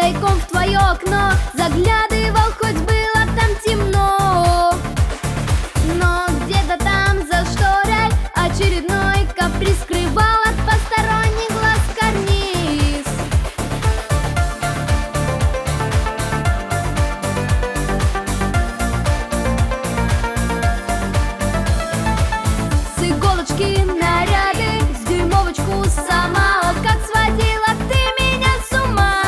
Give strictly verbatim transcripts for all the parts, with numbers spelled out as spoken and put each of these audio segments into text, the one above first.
тайком в твое окно заглядывал, хоть было там темно. Но где-то там за шторой очередной каприз скрывал от посторонних глаз карниз. С иголочки наряды, с дюймовочку сама. О, как сводила ты меня с ума!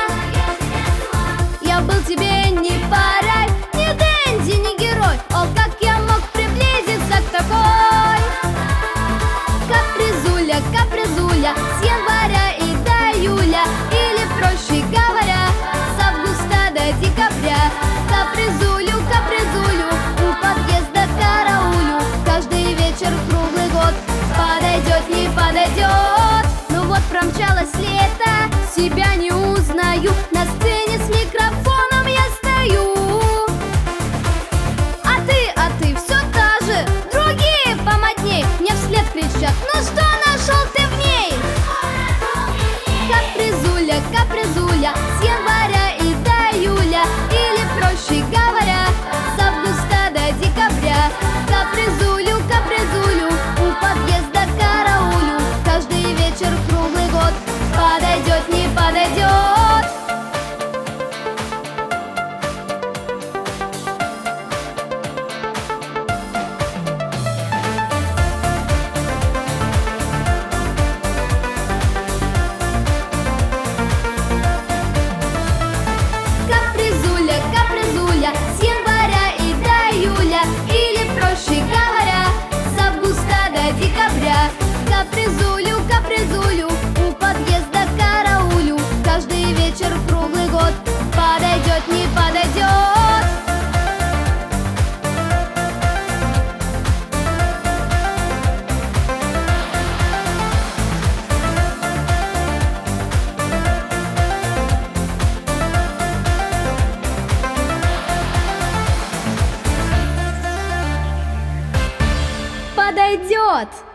Я был тебе не парой, не Дэнди, не герой. О, как я мог приблизиться к такой капризуля, капризуля, с января и до июля, или, проще говоря, с августа до декабря. Капризулю, капризулю, у подъезда караулю, каждый вечер круглый год. Подойдет, не подойдет. Ну вот промчалось лето, себя не узнаю, на сцене с микрофоном я стою. А ты, а ты все та же, другие помодней мне вслед кричат: ну что нашел ты в ней? Капризуля, капризуля, с января и до июля, или, проще говоря, с августа до декабря. Капризулю, капризулю, у подъезда караулю, каждый вечер круглый год. Подойдет, не подойдет. Капризуля, капризуля, с января и до июля, или, проще говоря, с августа до декабря. Капризулю, капризулю, у подъезда караулю, каждый вечер круглый год. Подойдет, не подойдет. Подойдет.